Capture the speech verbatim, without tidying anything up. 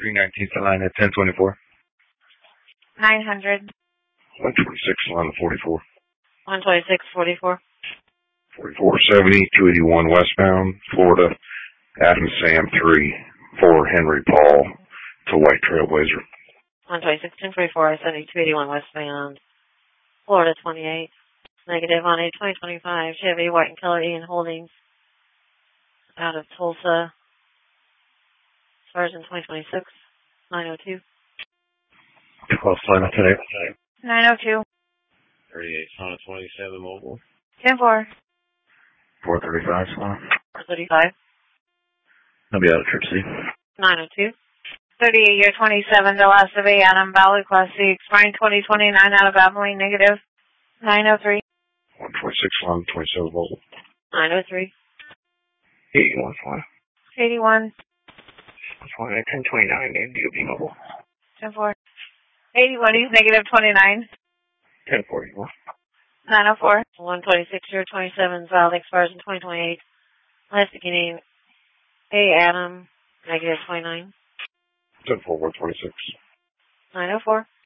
three nineteenth line at ten twenty-four. nine hundred. one twenty-six line at forty-four. one twenty-six forty-four. forty-four seventy, two eighty-one westbound, Florida, Adam Sam three, for Henry Paul to White Trailblazer. one twenty-six ten forty-four, seventy, two eighty-one westbound, Florida twenty-eight. Negative on a twenty twenty-five Chevy White and Color Ian Holdings out of Tulsa. Sergeant twenty twenty-six, nine oh two. twelve line up today. nine oh two. thirty-eight, Sonic twenty-seven mobile. ten four. four thirty-five, Sonic. four thirty-five. I'll be out of Trip C. nine oh two. thirty-eight year twenty-seven, the last of A Adam Valley Class C, expiring twenty twenty-nine out of Abilene, negative. nine oh three. one twenty-six line, twenty-seven mobile. nine oh three. eighty-one line. eighty-one. Line at ten twenty-nine, and D O B mobile. ten four. eighty-one, he's negative twenty-nine. ten forty-one. nine oh four. one twenty-six year twenty-seven, valid expires in twenty twenty-eight. Last beginning, A Adam, negative twenty-nine. ten four, one twenty-six. nine oh four.